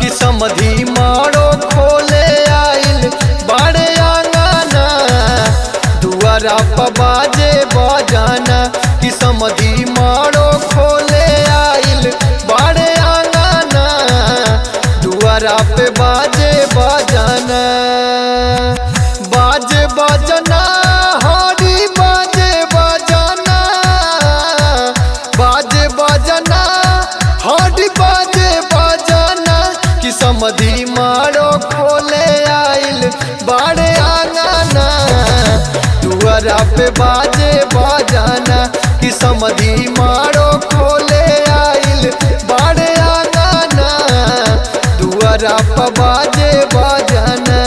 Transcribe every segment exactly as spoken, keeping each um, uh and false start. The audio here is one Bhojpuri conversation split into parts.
कि समधी मारो खोले आइल बाड़े आंगना दुआरा पर बाजे बजाना कि समधी मारो खोले आइल बाड़े आंगना दुआरा पे बाजे बजाना बाजे बजना हरी बाजे बजना बाजे बजना हरी बाजे बजना कि समधी मारो खोले आइल बाड़े आंगना दुआरा पे बाजे बजाना कि समधी मारो खोले आइल बाड़े आंगना दुआरा पे बाजे बजाना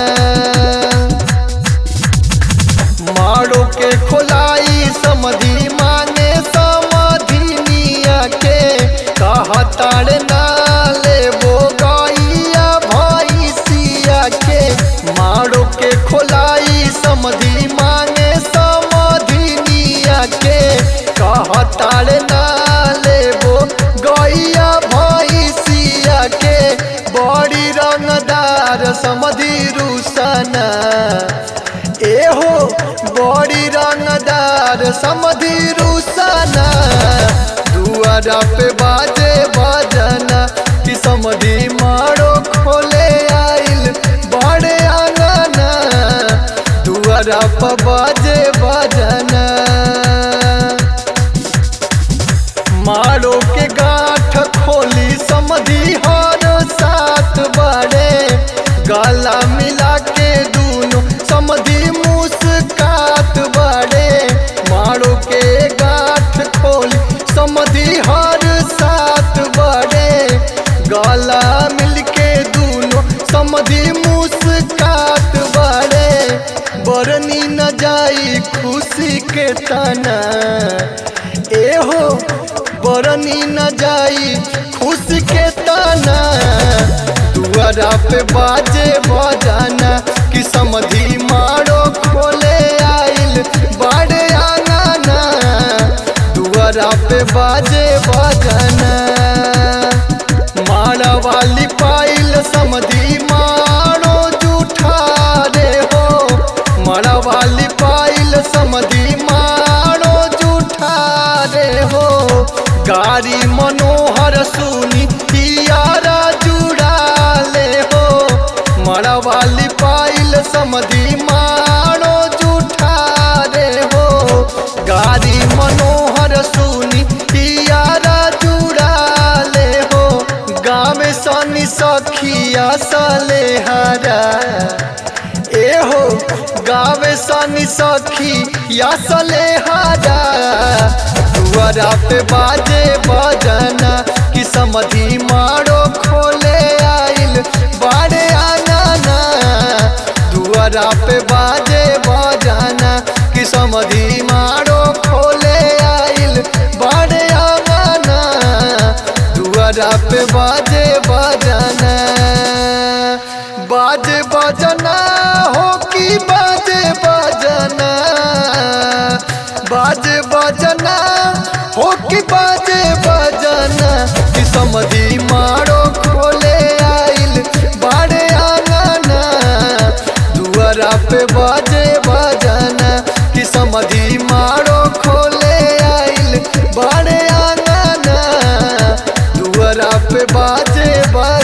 मारो के खोलाई समधी मांगे समधिनिया के कहा ताड़ ना लेबो गैया भैंसिया के मारो के खोलाई समधी मांगे समधिनिया के कहा ताड़ ना लेबो गैया भैंसिया के बड़ी रंगदार समधी रूसना एहो बड़ी रंगदार समधी रूसना दुआरा पे बाजे बजना कि समधी मारो खोले आइल बड़े आंगना दुआरा पे बाजे बजना मारो के गांठ खोली समधी हर साथ बड़े गला मिला के दूनो समधी मुस्कात बड़े मारो के गांठ खोली समधी हर साथ बड़े गला मिल के दूनो समधी मुस्कात बड़े बरनी न जाई खुशी के तना एहो बरनी न जाई खुशी के तना दुआरा पे बाजे बजाना कि समधी मारो खोले आइल बाड़े आंगना दुआरा पे बाजे बजाना मारा वाली पाइल समधी मारो जूठा रे हो मारा वाली पाइल समधी मारो जूठा रे हो गाड़ी मनोहर सुनी पियारा जुड़ा ले हो मारा वाली पाइल समधी मारो जूठा रे हो गाड़ी मनोहर सुनी पियारा जुड़ा ले हो गाँव सनी सखिया सले हरा एहो गाँव सनी सखिया सले हरा दुआरा पे बाजे बजना कि समधी मारो खोले आइल बाड़े आंगना दुआरा पे बाजे बजाना कि समधी मारो खोले आइल बाड़े आंगना दुआरा पे बाजे बजाना बाजे बजना हो कि बाजे बजना बाजे बजना हो कि बाजे बजना कि समधी मारो खोले आइल बाड़े आंगना दुआरा पे बाजे बजना कि समधी मारो खोले आइल बाड़े आंगना दुआरा पे बाजे बजना।